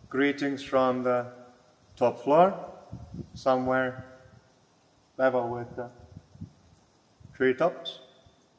Greetings from the top floor, somewhere level with the treetops.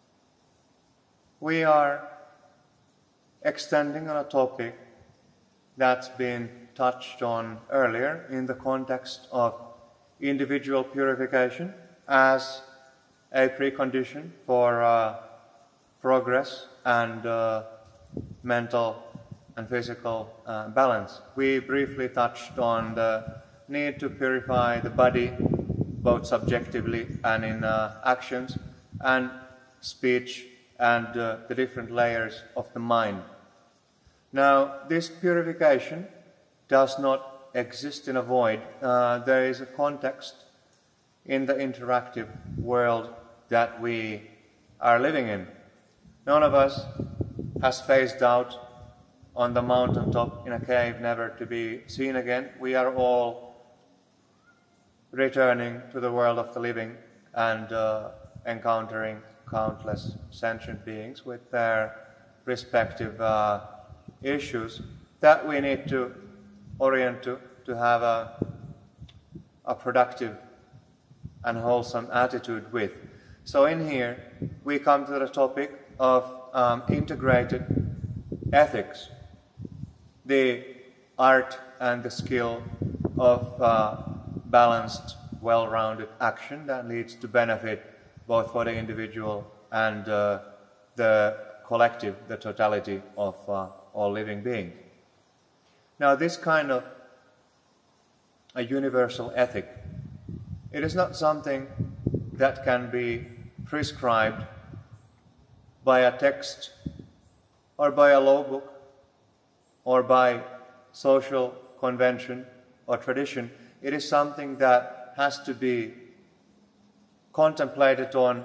We are extending on a topic that's been touched on earlier in the context of individual purification as a precondition for progress and mental and physical balance. We briefly touched on the need to purify the body, both subjectively and in actions, and speech, and the different layers of the mind. Now, this purification does not exist in a void. There is a context in the interactive world that we are living in. None of us has phased out on the mountaintop in a cave, never to be seen again. We are all returning to the world of the living and encountering countless sentient beings with their respective issues that we need to orient to have a productive and wholesome attitude with. So in here we come to the topic of integrated ethics, the art and the skill of balanced, well-rounded action that leads to benefit both for the individual and the collective, the totality of all living beings. Now, this kind of a universal ethic, it is not something that can be prescribed by a text or by a law book or by social convention or tradition. It is something that has to be contemplated on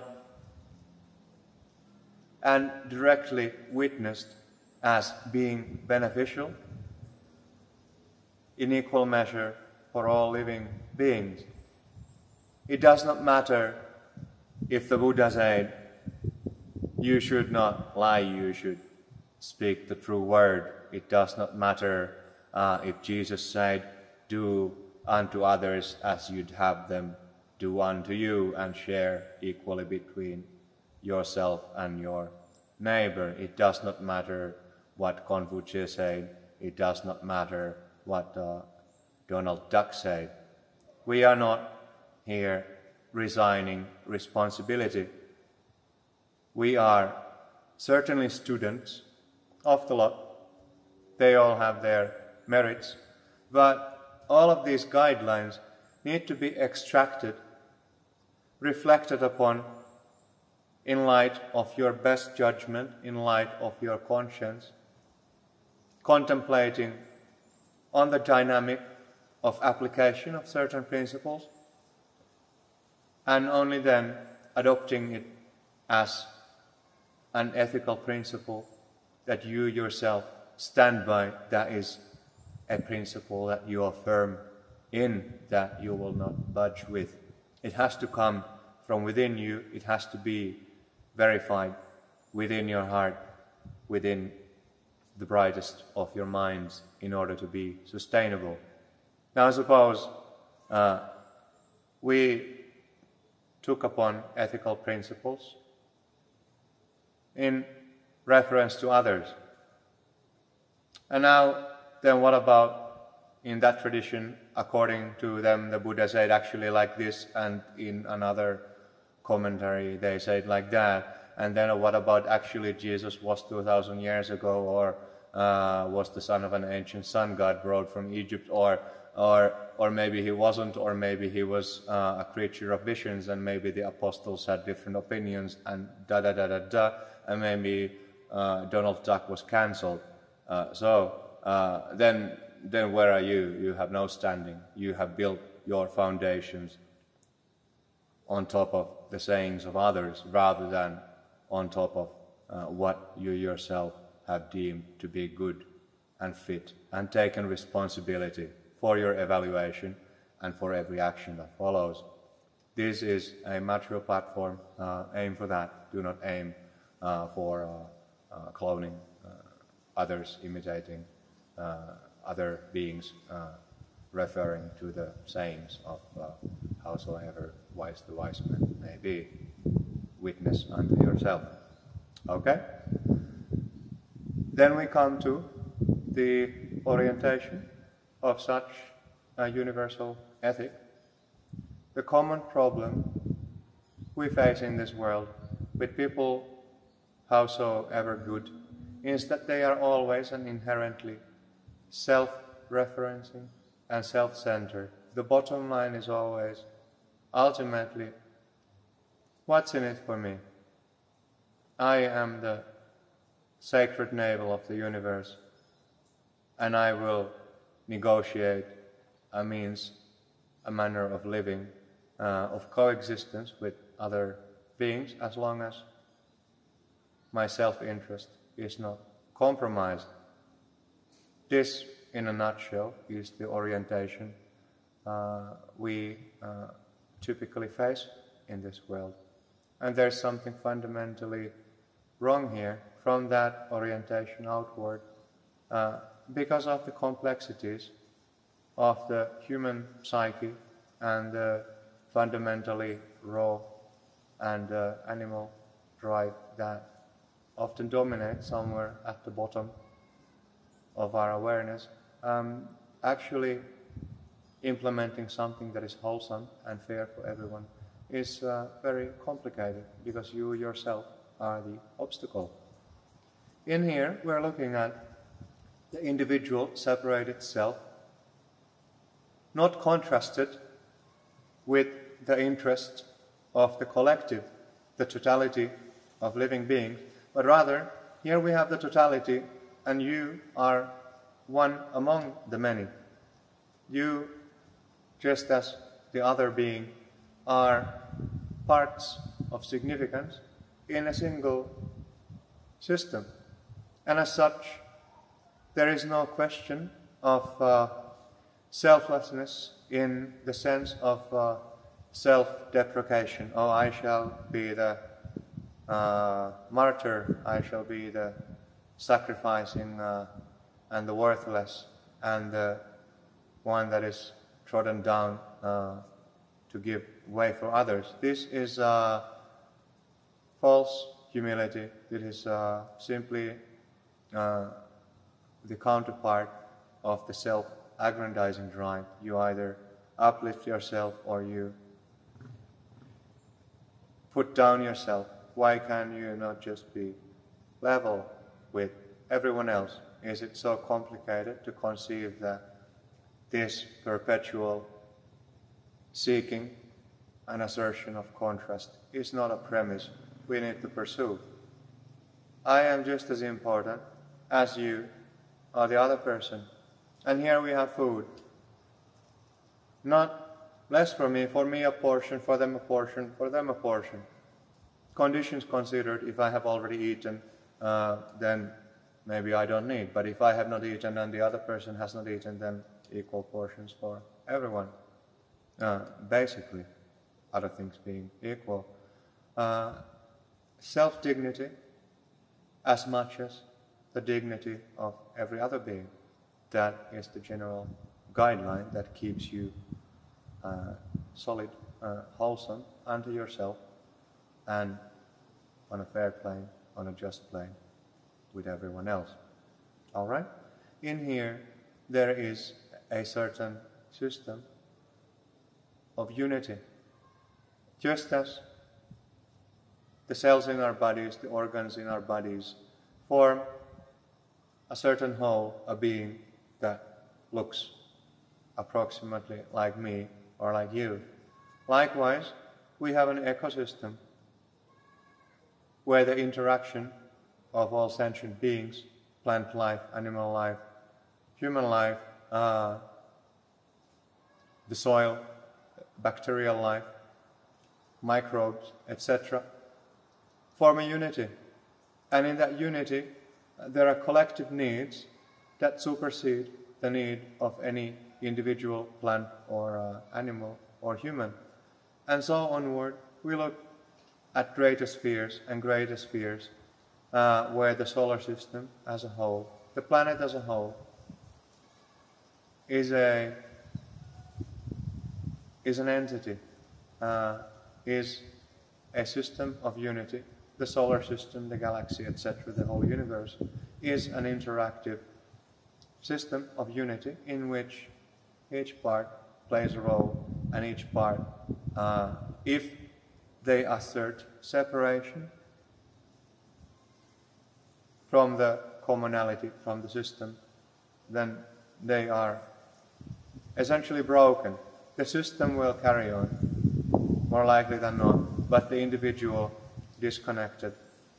and directly witnessed as being beneficial in equal measure for all living beings. It does not matter if the Buddha said, "You should not lie, you should speak the true word." It does not matter if Jesus said, "Do unto others as you'd have them do unto you," and share equally between yourself and your neighbor. It does not matter what Confucius said. It does not matter what Donald Duck said. We are not here resigning responsibility. We are certainly students of the law. They all have their merits, but all of these guidelines need to be extracted, reflected upon in light of your best judgment, in light of your conscience, contemplating on the dynamic of application of certain principles, and only then adopting it as an ethical principle that you yourself stand by, that is a principle that you are firm in, that you will not budge with. It has to come from within you. It has to be verified within your heart, within the brightest of your minds, in order to be sustainable. Now, suppose we took upon ethical principles in reference to others. And now, then what about in that tradition, according to them, the Buddha said actually like this, and in another commentary they said like that. And then what about actually Jesus was 2,000 years ago, or was the son of an ancient sun god brought from Egypt, or maybe he wasn't, or maybe he was a creature of visions, and maybe the apostles had different opinions, and and maybe Donald Duck was cancelled. Then where are you? You have no standing. You have built your foundations on top of the sayings of others, rather than on top of what you yourself have deemed to be good and fit, and taken responsibility for your evaluation and for every action that follows. This is a material platform. Aim for that. Do not aim for cloning others, imitating other beings referring to the sayings of howsoever wise the wise man may be. Witness unto yourself. Okay? Then we come to the orientation of such a universal ethic. The common problem we face in this world with people howsoever good is that they are always and inherently self-referencing and self-centered. The bottom line is always, ultimately, what's in it for me? I am the sacred navel of the universe, and I will negotiate a means, a manner of living, of coexistence with other beings, as long as my self-interest is not compromised. This, in a nutshell, is the orientation we typically face in this world. And there's something fundamentally wrong here from that orientation outward because of the complexities of the human psyche and the fundamentally raw and animal drive that often dominates somewhere at the bottom of our awareness. Actually implementing something that is wholesome and fair for everyone is very complicated because you yourself are the obstacle. In here we're looking at the individual separated self, not contrasted with the interest of the collective, the totality of living beings, but rather here we have the totality and you are one among the many. You, just as the other being, are parts of significance in a single system. And as such, there is no question of selflessness in the sense of self-deprecation. Oh, I shall be the martyr, I shall be the sacrificing and the worthless and the one that is trodden down to give way for others. This is false humility. It is simply the counterpart of the self-aggrandizing drive. You either uplift yourself or you put down yourself. Why can you not just be level with everyone else? Is it so complicated to conceive that this perpetual seeking and assertion of contrast is not a premise we need to pursue? I am just as important as you or the other person. And here we have food. Not less for me a portion, for them a portion, for them a portion. Conditions considered, if I have already eaten, then maybe I don't need. But if I have not eaten and the other person has not eaten, then equal portions for everyone. Basically, other things being equal. Self-dignity as much as the dignity of every other being. That is the general guideline that keeps you solid, wholesome unto yourself and on a fair plane, on a just plane with everyone else. All right? In here, there is a certain system of unity. Just as the cells in our bodies, the organs in our bodies, form a certain whole, a being that looks approximately like me or like you. Likewise, we have an ecosystem where the interaction of all sentient beings, plant life, animal life, human life, the soil, bacterial life, microbes, etc., form a unity. And in that unity, there are collective needs that supersede the need of any individual plant or animal or human. And so onward, we look at greater spheres and greater spheres where the solar system as a whole, the planet as a whole, is an entity, is a system of unity. The solar system, the galaxy, etc., the whole universe is an interactive system of unity in which each part plays a role, and each part, if they assert separation from the commonality, from the system, then they are essentially broken. The system will carry on, more likely than not, but the individual, disconnected,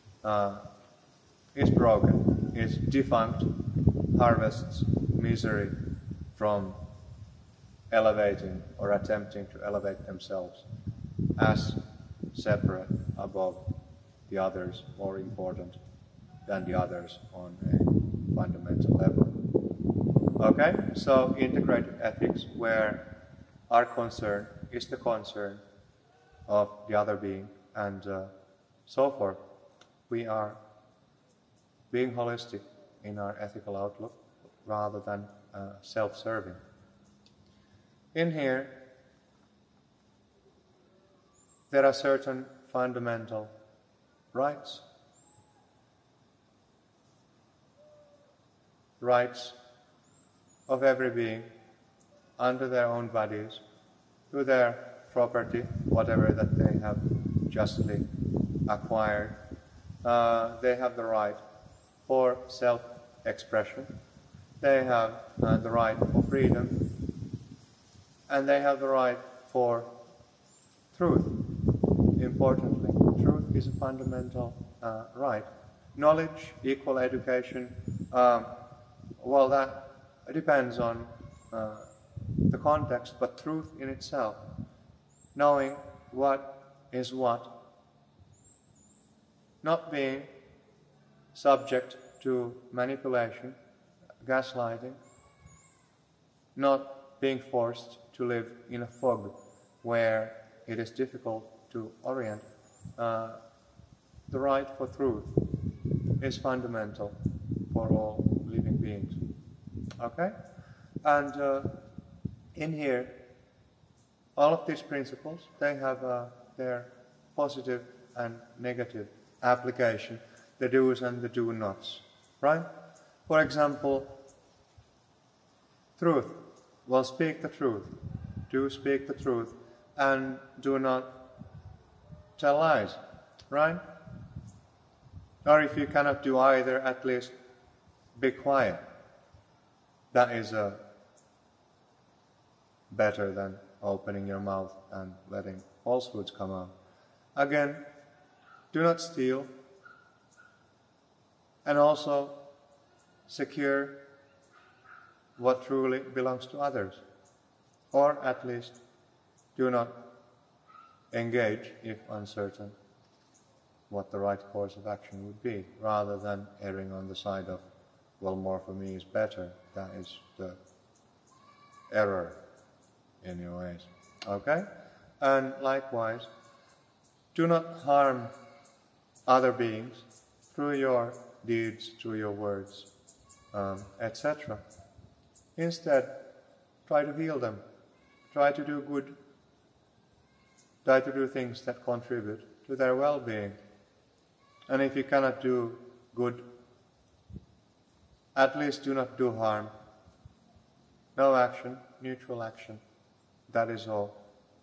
is broken, is defunct, harvests misery from elevating or attempting to elevate themselves as separate, above the others, more important than the others on a fundamental level. Okay, so integrated ethics, where our concern is the concern of the other being, and so forth. We are being holistic in our ethical outlook rather than self-serving. In here, there are certain fundamental rights. Rights of every being under their own bodies, to their property, whatever that they have justly acquired. They have the right for self-expression. They have the right for freedom. And they have the right for truth. Importantly, truth is a fundamental right. Knowledge, equal education, well, that depends on the context, but truth in itself, knowing what is what, not being subject to manipulation, gaslighting, not being forced to live in a fog where it is difficult to orient. The right for truth is fundamental for all living beings. Okay? And in here, all of these principles, they have their positive and negative application, the do's and the do-nots, right? For example, truth. Well, speak the truth. Do speak the truth, and do not tell lies, right? Or if you cannot do either, at least be quiet. That is better than opening your mouth and letting falsehoods come out. Again, do not steal, and also secure what truly belongs to others, or at least do not engage if uncertain what the right course of action would be, rather than erring on the side of, well, more for me is better. That is the error in your ways. Okay? And likewise, do not harm other beings through your deeds, through your words, etc. Instead, try to heal them. Try to do good. Try to do things that contribute to their well-being. And if you cannot do good, at least do not do harm. No action, neutral action. That is all.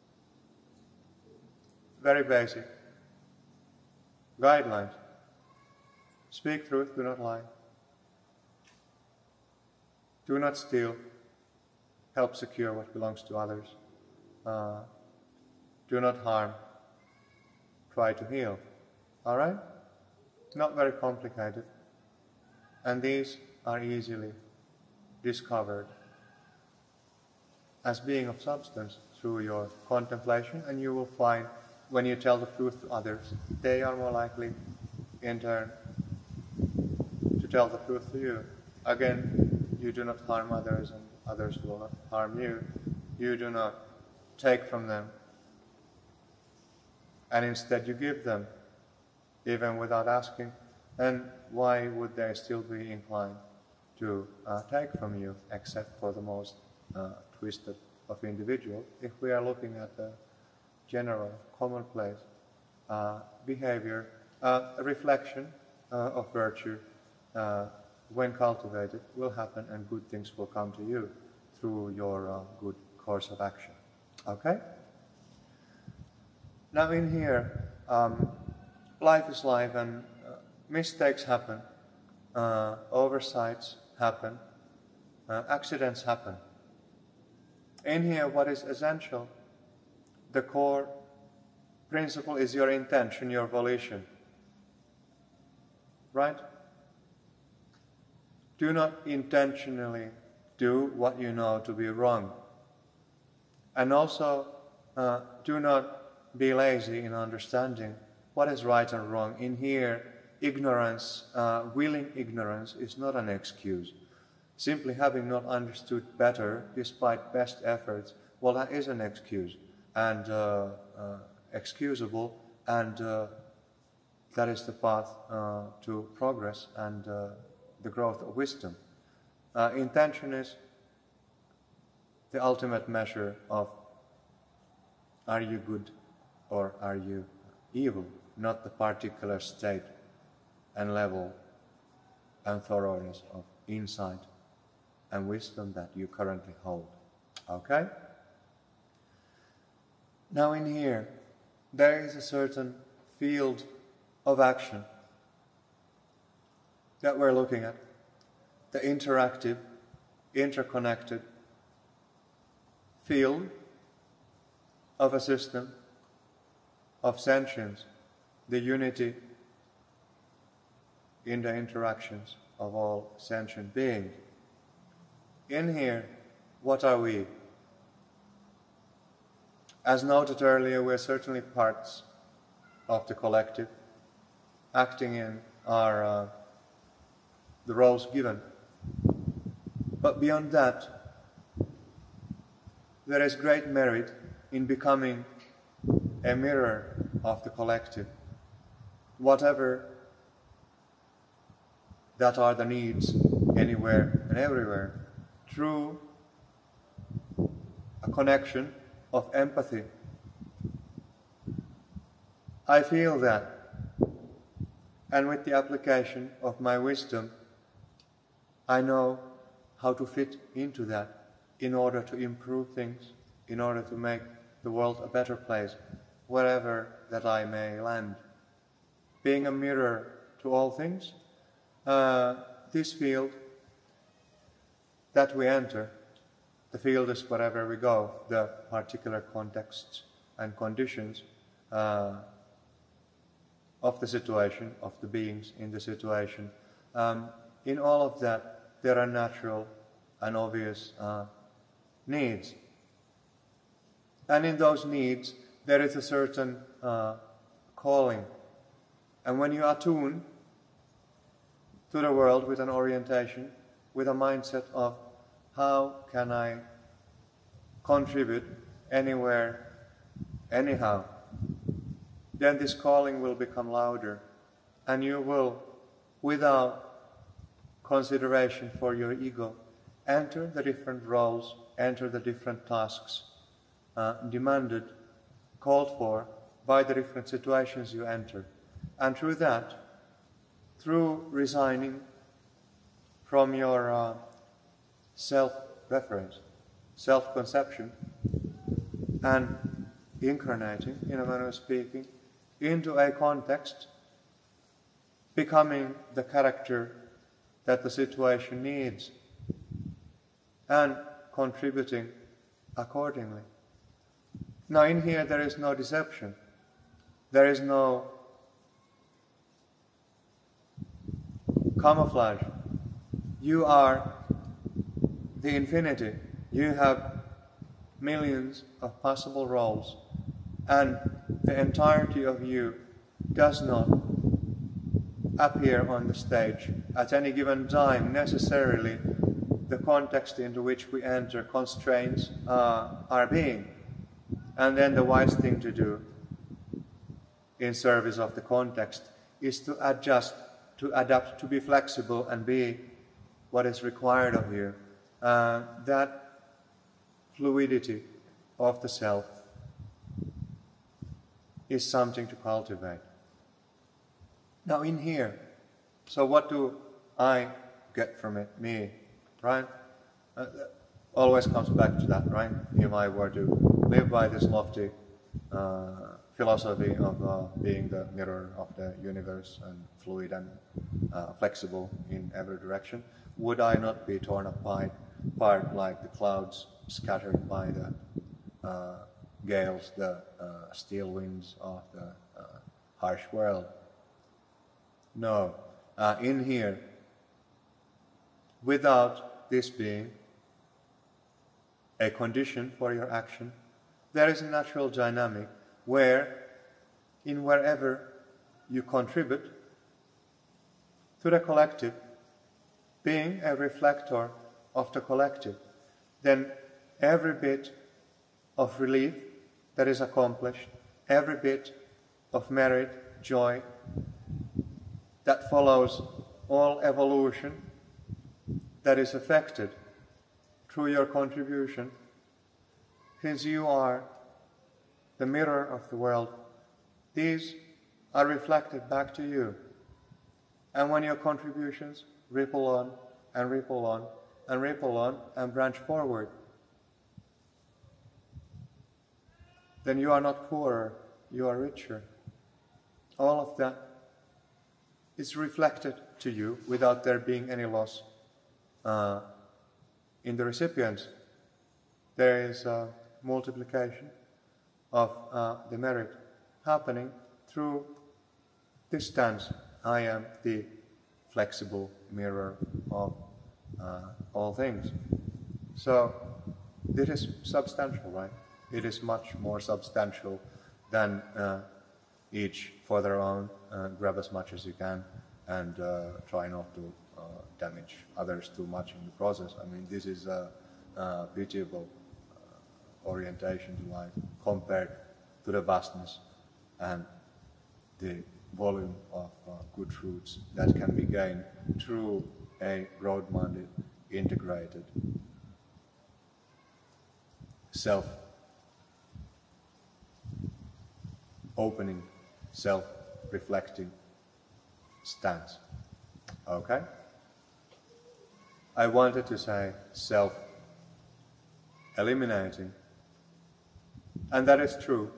Very basic. Guidelines. Speak truth, do not lie. Do not steal. Help secure what belongs to others. Do not harm. Try to heal. Alright? Not very complicated. And these are easily discovered as being of substance through your contemplation, and you will find when you tell the truth to others, they are more likely in turn to tell the truth to you. Again, you do not harm others and others will not harm you. You do not take from them, and instead you give them, even without asking. And why would they still be inclined to take from you, except for the most twist of individual. If we are looking at the general, commonplace behavior, a reflection of virtue, when cultivated, will happen, and good things will come to you through your good course of action. Okay? Now in here, life is life, and mistakes happen, oversights happen, accidents happen. In here, what is essential, the core principle, is your intention, your volition. Right? Do not intentionally do what you know to be wrong. And also, do not be lazy in understanding what is right and wrong. In here, ignorance, willing ignorance, is not an excuse. Simply having not understood better, despite best efforts, well, that is an excuse, and excusable, and that is the path to progress and the growth of wisdom. Intention is the ultimate measure of are you good or are you evil, not the particular state and level and thoroughness of insight and wisdom that you currently hold. Okay? Now in here, there is a certain field of action that we're looking at, the interactive, interconnected field of a system of sentience, the unity in the interactions of all sentient beings. In here, what are we? As noted earlier, we're certainly parts of the collective, acting in our the roles given. But beyond that, there is great merit in becoming a mirror of the collective, whatever that are the needs anywhere and everywhere, through a connection of empathy. I feel that, and with the application of my wisdom, I know how to fit into that in order to improve things, in order to make the world a better place, wherever that I may land. Being a mirror to all things, this field that we enter, the field is wherever we go, the particular contexts and conditions of the situation, of the beings in the situation. In all of that, there are natural and obvious needs. And in those needs, there is a certain calling. And when you attune to the world with an orientation, with a mindset of how can I contribute anywhere, anyhow, then this calling will become louder, and you will, without consideration for your ego, enter the different roles, enter the different tasks demanded, called for by the different situations you enter. And through that, through resigning from your self-reference, self-conception, and incarnating, in a manner of speaking, into a context, becoming the character that the situation needs, and contributing accordingly. Now in here there is no deception, there is no camouflage. You are the infinity. You have millions of possible roles, and the entirety of you does not appear on the stage at any given time. Necessarily, the context into which we enter constrains our being. And then the wise thing to do in service of the context is to adjust, to adapt, to be flexible and be what is required of you. That fluidity of the self is something to cultivate. Now in here, so what do I get from it? Me, right? Always comes back to that, right? If I were to live by this lofty philosophy of being the mirror of the universe and fluid and flexible in every direction, would I not be torn apart like the clouds scattered by the gales, the steel winds of the harsh world? No. In here, without this being a condition for your action, there is a natural dynamic where, in wherever you contribute to the collective, being a reflector of the collective, then every bit of relief that is accomplished, every bit of merit, joy, that follows all evolution that is affected through your contribution, since you are the mirror of the world, these are reflected back to you. And when your contributions ripple on and ripple on and ripple on and branch forward, then you are not poorer, you are richer. All of that is reflected to you without there being any loss in the recipients. There is a multiplication of the merit happening through this stance. I am the flexible mirror of all things. So this is substantial, right? It is much more substantial than each for their own, grab as much as you can and try not to damage others too much in the process. I mean, this is a pitiable orientation to life compared to the vastness and the volume of good fruits that can be gained through a broad-minded, integrated, self-opening, self-reflecting stance. Okay? I wanted to say self-eliminating, and that is true,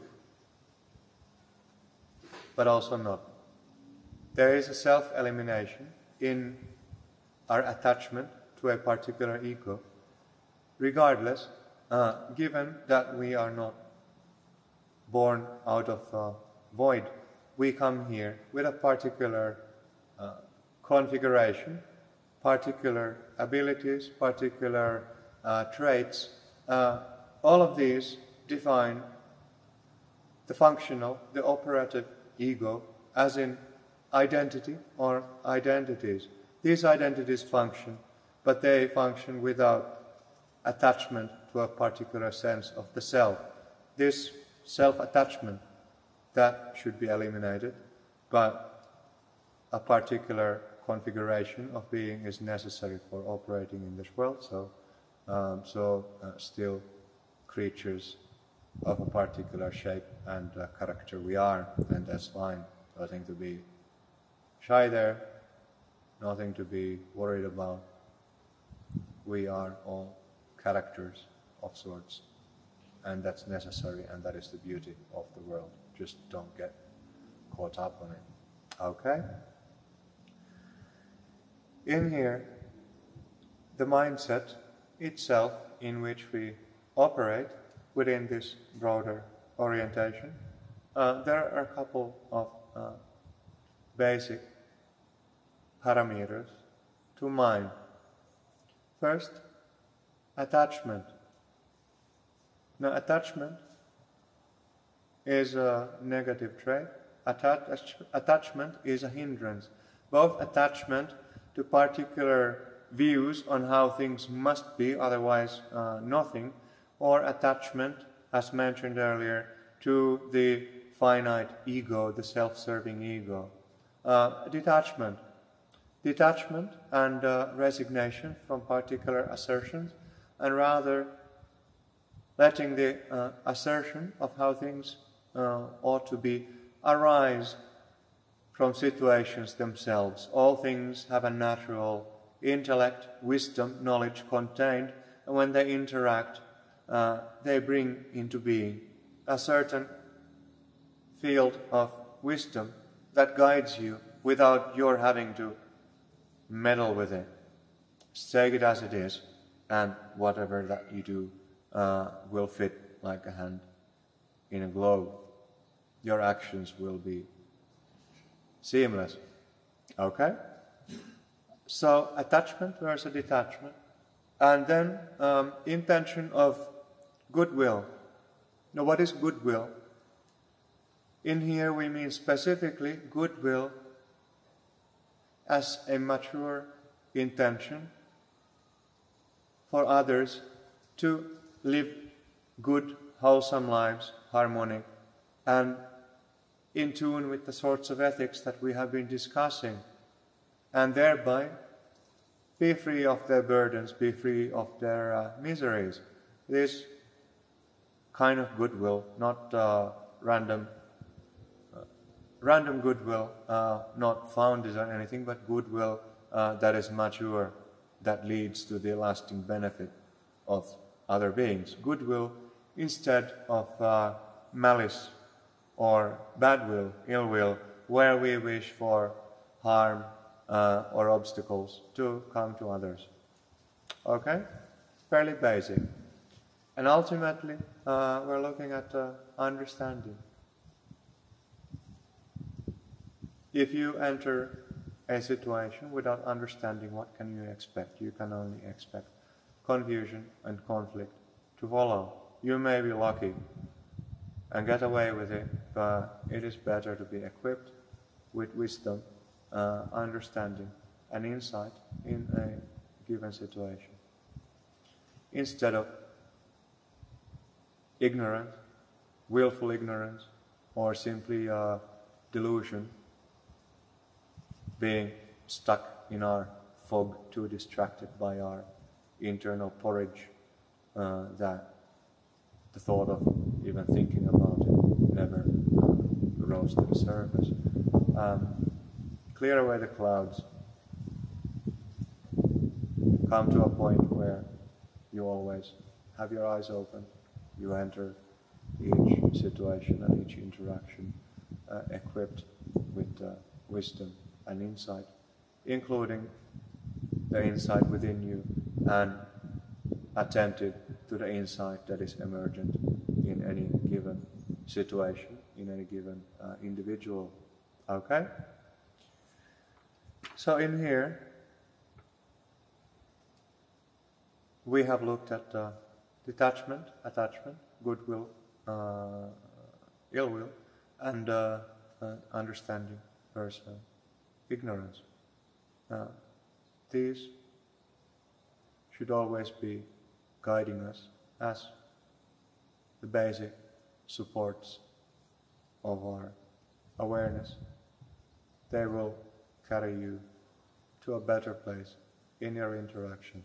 but also not. There is a self-elimination in our attachment to a particular ego, regardless, given that we are not born out of void. We come here with a particular configuration, particular abilities, particular traits. All of these define the functional, the operative ego, as in identity or identities. These identities function, but they function without attachment to a particular sense of the self. This self-attachment, that should be eliminated, but a particular configuration of being is necessary for operating in this world, so still creatures of a particular shape and character we are, and that's fine. Nothing to be shy there, nothing to be worried about. We are all characters of sorts, and that's necessary, and that is the beauty of the world. Just don't get caught up on it. Okay? In here, the mindset itself in which we operate within this broader orientation, there are a couple of basic parameters to mind. First, attachment. Now, attachment is a negative trait. Attachment is a hindrance. Both attachment to particular views on how things must be, otherwise nothing, or attachment, as mentioned earlier, to the finite ego, the self-serving ego. Detachment. Detachment and resignation from particular assertions, and rather letting the assertion of how things ought to be arise from situations themselves. All things have a natural intellect, wisdom, knowledge contained, and when they interact, they bring into being a certain field of wisdom that guides you without your having to meddle with it. Take it as it is, and whatever that you do will fit like a hand in a glove. Your actions will be seamless. Okay? So attachment versus detachment. And then intention of goodwill. Now what is goodwill? In here we mean specifically goodwill as a mature intention for others to live good, wholesome lives, harmonic, and in tune with the sorts of ethics that we have been discussing, and thereby be free of their burdens, be free of their miseries. This kind of goodwill, not random goodwill, not founded on anything, but goodwill that is mature, that leads to the lasting benefit of other beings. Goodwill instead of malice or bad will, ill will, where we wish for harm or obstacles to come to others. Okay? Fairly basic. And ultimately, we're looking at understanding. If you enter a situation without understanding, what can you expect? You can only expect confusion and conflict to follow. You may be lucky and get away with it, but it is better to be equipped with wisdom, understanding, and insight in a given situation, instead of ignorance, willful ignorance, or simply delusion, being stuck in our fog, too distracted by our internal porridge, that the thought of even thinking about it never rose to the surface. Clear away the clouds. Come to a point where you always have your eyes open. You enter each situation and each interaction equipped with wisdom and insight, including the insight within you, and attentive to the insight that is emergent in any given situation, in any given individual. Okay? So in here, we have looked at detachment, attachment, goodwill, ill will, and understanding versus ignorance. These should always be guiding us as the basic supports of our awareness. They will carry you to a better place in your interactions.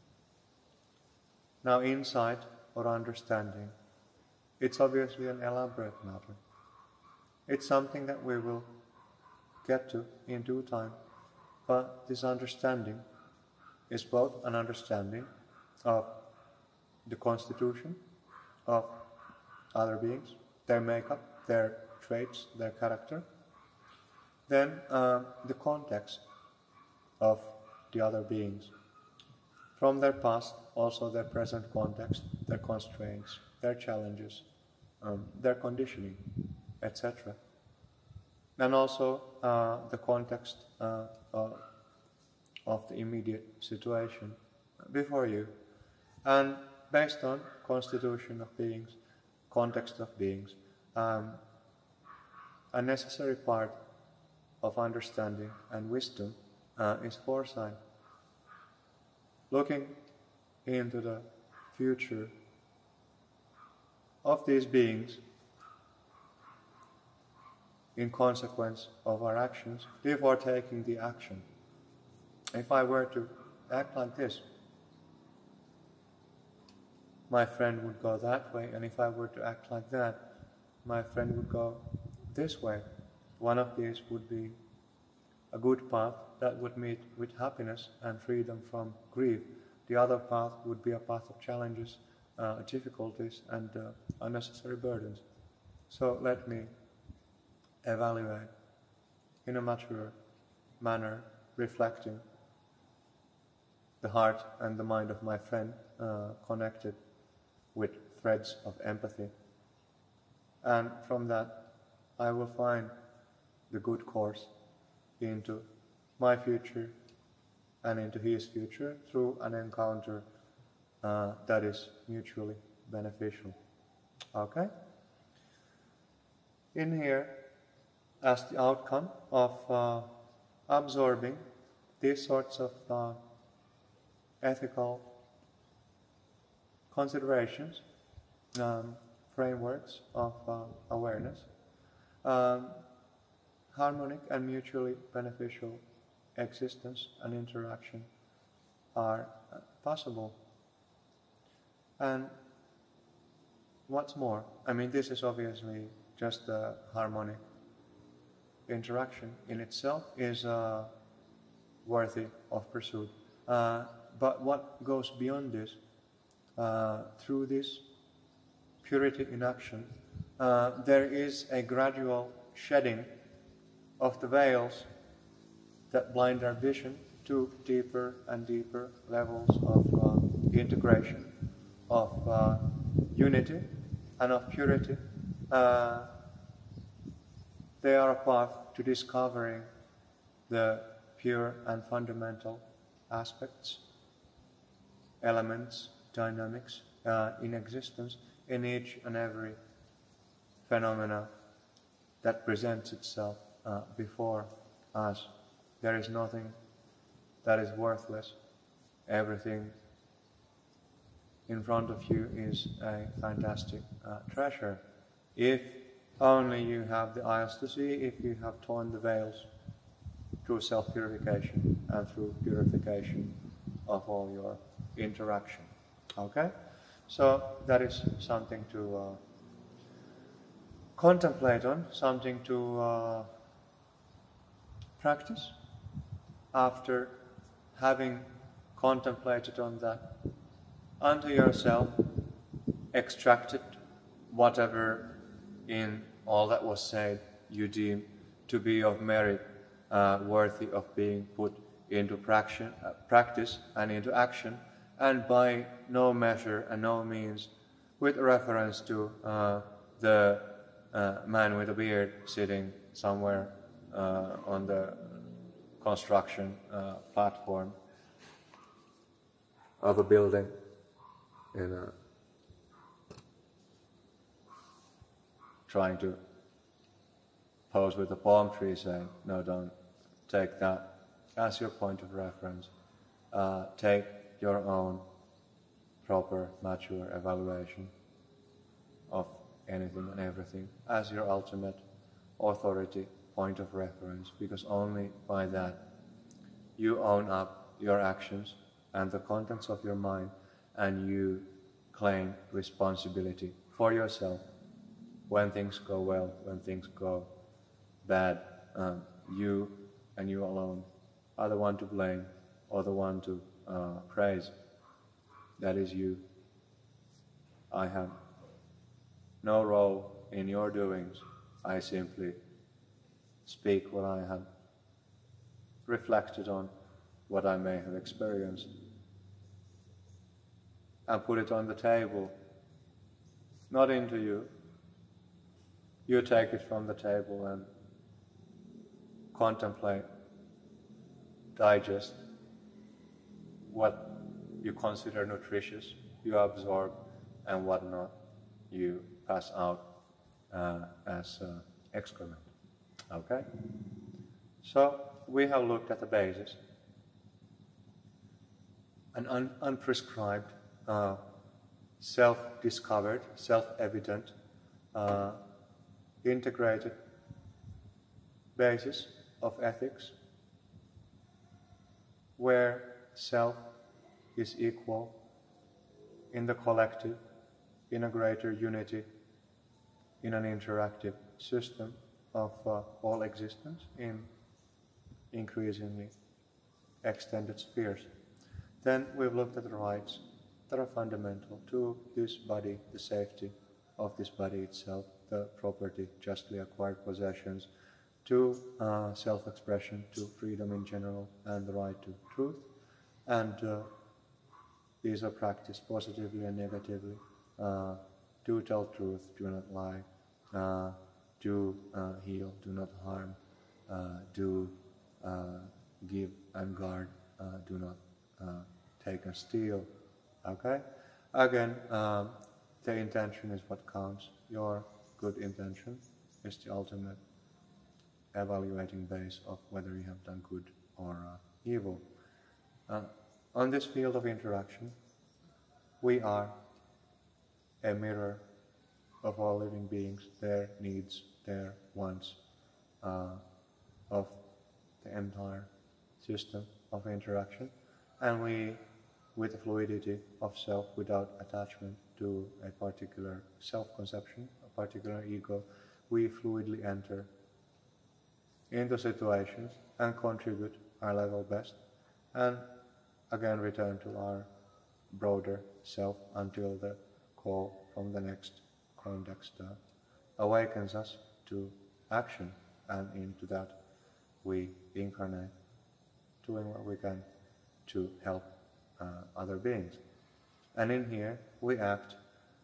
Now, insight or understanding, it's obviously an elaborate matter. It's something that we will get to in due time, but this understanding is both an understanding of the constitution of other beings, their makeup, their traits, their character, then the context of the other beings, from their past, also their present context, their constraints, their challenges, their conditioning, etc. And also the context of the immediate situation before you. And based on constitution of beings, context of beings, a necessary part of understanding and wisdom is foresight. Looking into the future of these beings in consequence of our actions before taking the action. If I were to act like this, my friend would go that way, and if I were to act like that, my friend would go this way. One of these would be a good path that would meet with happiness and freedom from grief. The other path would be a path of challenges, difficulties, and unnecessary burdens. So let me evaluate in a mature manner, reflecting the heart and the mind of my friend, connected with threads of empathy. And from that, I will find the good course into my future and into his future through an encounter that is mutually beneficial. Okay? In here, as the outcome of absorbing these sorts of ethical considerations, frameworks of awareness, harmonic and mutually beneficial existence and interaction are possible. And what's more, I mean, this is obviously just a harmonic interaction in itself is worthy of pursuit. But what goes beyond this, through this purity in action, there is a gradual shedding of the veils that blind our vision to deeper and deeper levels of integration, of unity, and of purity. They are a path to discovering the pure and fundamental aspects, elements, dynamics in existence in each and every phenomena that presents itself before us. There is nothing that is worthless. Everything in front of you is a fantastic treasure. If only you have the eyes to see, if you have torn the veils through self-purification and through purification of all your interaction. Okay? So that is something to contemplate on, something to practice. After having contemplated on that, unto yourself, extracted whatever in all that was said you deem to be of merit, worthy of being put into practice and into action, and by no measure and no means with reference to the man with a beard sitting somewhere on the construction platform of a building in trying to pose with a palm tree, saying, no, don't take that as your point of reference. Take your own proper, mature evaluation of anything and everything as your ultimate authority, point of reference, because only by that you own up your actions and the contents of your mind, and you claim responsibility for yourself. When things go well, when things go bad, you and you alone are the one to blame or the one to praise. That is you. I have no role in your doings. I simply speak what I have reflected on, what I may have experienced, and put it on the table, not into you. You take it from the table and contemplate, digest what you consider nutritious, you absorb, and what not, you pass out as excrement. Okay? So we have looked at the basis, an unprescribed, self-discovered, self-evident, integrated basis of ethics, where self is equal in the collective, in a greater unity, in an interactive system of all existence in increasingly extended spheres. Then we've looked at the rights that are fundamental to this body, the safety of this body itself, the property, justly acquired possessions, to self-expression, to freedom in general, and the right to truth. And these are practiced positively and negatively. Do tell truth, do not lie. Do heal, do not harm. Do give and guard, do not take and steal. Okay? Again, the intention is what counts. Your good intention is the ultimate evaluating base of whether you have done good or evil. On this field of interaction, we are a mirror of all living beings, their needs, their wants, of the entire system of interaction, and we, with the fluidity of self, without attachment to a particular self-conception, a particular ego, we fluidly enter into situations and contribute our level best, and again return to our broader self until the call from the next context awakens us to action, and into that we incarnate, doing what we can to help other beings. And in here we act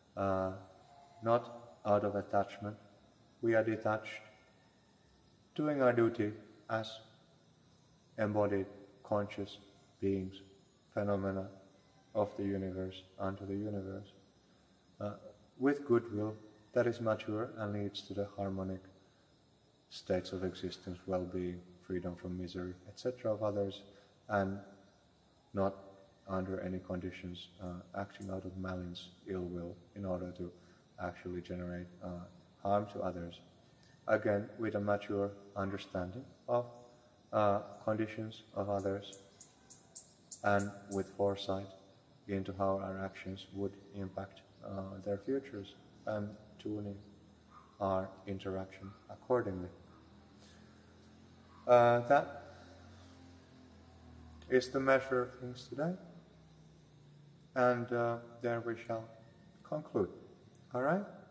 not out of attachment, we are detached, doing our duty as embodied conscious beings, phenomena of the universe unto the universe, with goodwill that is mature and leads to the harmonic states of existence, well-being, freedom from misery, etc. of others, and not under any conditions acting out of malice, ill will, in order to actually generate harm to others. Again, with a mature understanding of conditions of others, and with foresight into how our actions would impact their futures, and tuning our interaction accordingly. That is the measure of things today, and there we shall conclude. All right?